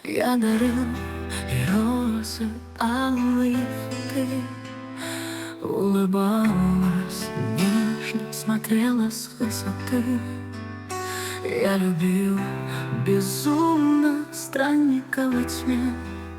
Я дарил и розы алые ты улыбалась, нежно смотрела с высоты. Я любил безумно странника во тьме,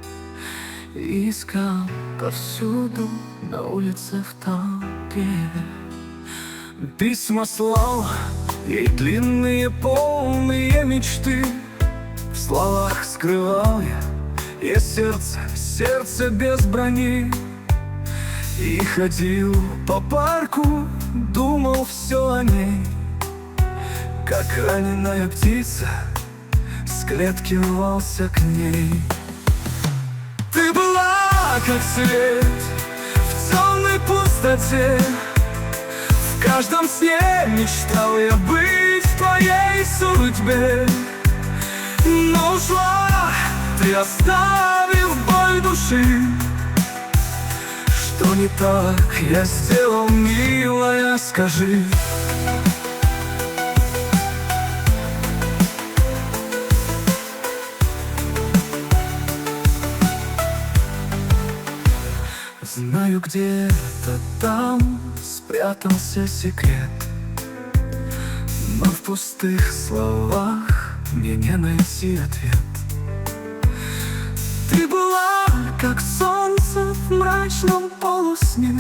искал повсюду, на улице, в толпе. Письма слал и длинные полные мечты. В словах скрывал я сердце без брони. И ходил по парку, думал все о ней, как раненая птица с клетки рвался к ней. Ты была как свет в темной пустоте. В каждом сне мечтал я быть в твоей судьбе. Но ушла ты, оставив боль души. Что не так я сделал, милая, скажи? Знаю, где-то там спрятался секрет, но в пустых словах мне не найти ответ. Ты была как солнце в мрачном полусне.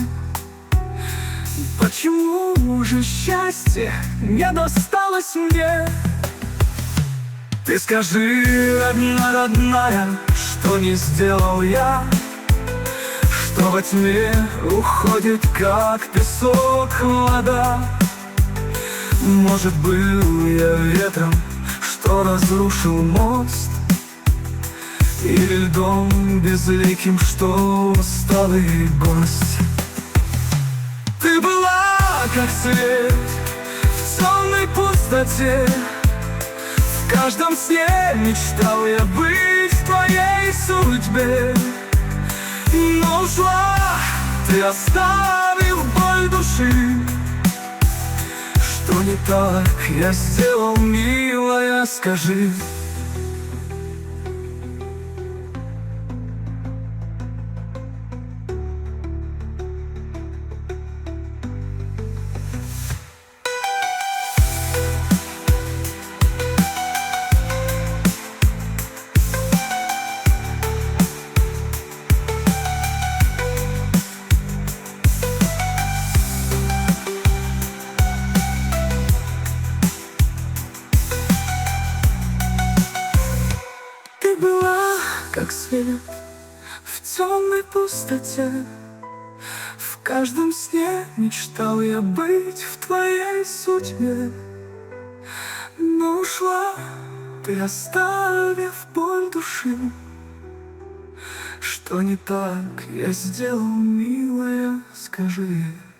Почему же счастье не досталось мне? Ты скажи, родная, что не сделал я, что во тьме уходит, как песок, вода. Может, был я ветром, что разрушил мост, или льдом безликим, что усталый гость. Ты была как свет в темной пустоте. В каждом сне мечтал я быть в твоей судьбе. Но ушла ты, оставив боль души. Что не так я сделал, милая, скажи? Ты была как свет в темной пустоте. В каждом сне мечтал я быть в твоей судьбе. Но ушла ты, оставив боль души. Что не так я сделал, милая, скажи?